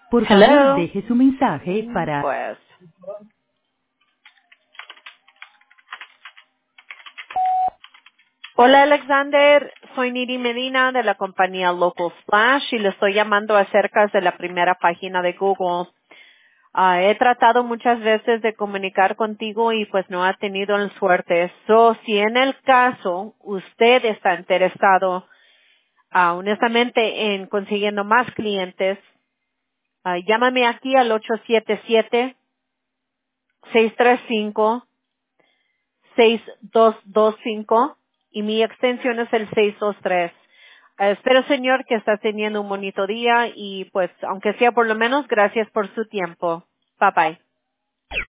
Por favor, Hello. deje su mensaje para... Pues. Hola Alexander, soy Niri Medina de la compañía Local Splash y le estoy llamando acerca de la primera página de Google. He tratado muchas veces de comunicar contigo y pues no ha tenido la suerte. Si en el caso usted está interesado honestamente en consiguiendo más clientes, llámame aquí al 877-635-6225 y mi extensión es el 623. Espero, señor, que está teniendo un bonito día y pues, aunque sea por lo menos, gracias por su tiempo. Bye bye.